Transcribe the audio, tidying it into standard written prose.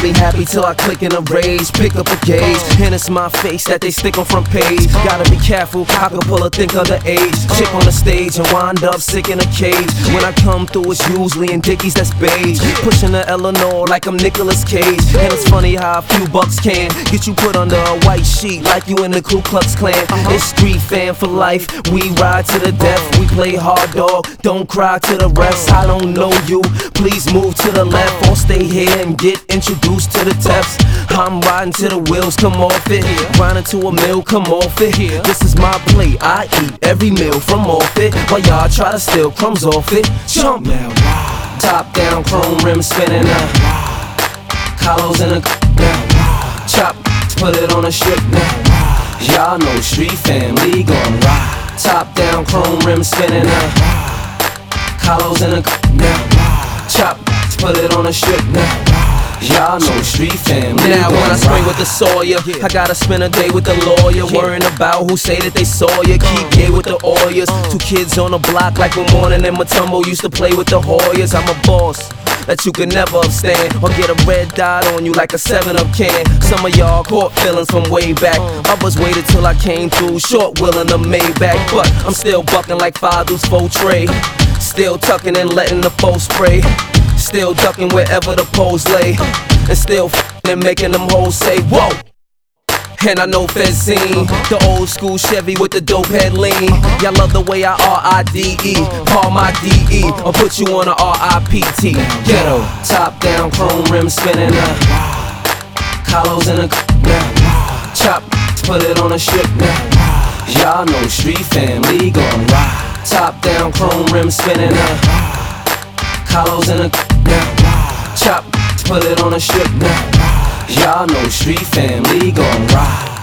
be happy till I click in a rage. Pick up a gauge, and it's my face that they stick on front page. Gotta be careful, I can pull a think underage chick on the stage and wind up sick in a cage. When I come through, it's usually in Dickies, that's beige. Pushing the Eleanor like I'm Nicolas Cage. And it's funny how a few bucks can get you put under a white sheet like you in the Ku Klux Klan. It's street fan for life, we ride to the death. We play hard dog, don't cry to the refs. I don't know you, please move to the left or stay here and get introduced to the Tefs. I'm riding till the wheels come off it, grinding to a meal, come off it. This is my plate, I eat every meal from off it, while y'all try to steal crumbs off it. Jump now, top down, chrome rim spinning now, colors in a now, chop, put it on a strip now. Y'all know street family gon' ride. Top down, chrome rim spinning now, colors in a now, chop, put it on a strip now. Y'all know street family. Now when I spring with the Sawyer, I gotta spend a day with the lawyer, worrying about who say that they saw you. Keep gay with the Oyers. 2 kids on the block like one morning in Matumbo used to play with the Hoyas. I'm a boss that you can never stand, or get a red dot on you like a 7-Up can. Some of y'all caught feelings from way back. Others waited till I came through, short wheeling the Maybach. But I'm still bucking like Fadu's faux tray, still tucking and letting the foe spray, still ducking wherever the poles lay, and still and making them hoes say whoa. And I know Fezine, the old school Chevy with the dope head lean. Y'all love the way I R-I-D-E, call my D-E, or put you on a R-I-P-T. Ghetto, top down, chrome rim spinning now, colors in a now, chop, put it on a strip now. Y'all know street family gon' ride. Top down, chrome rim spinning now, colors in a now, chop, put it on a strip now. Y'all know street family gon' ride.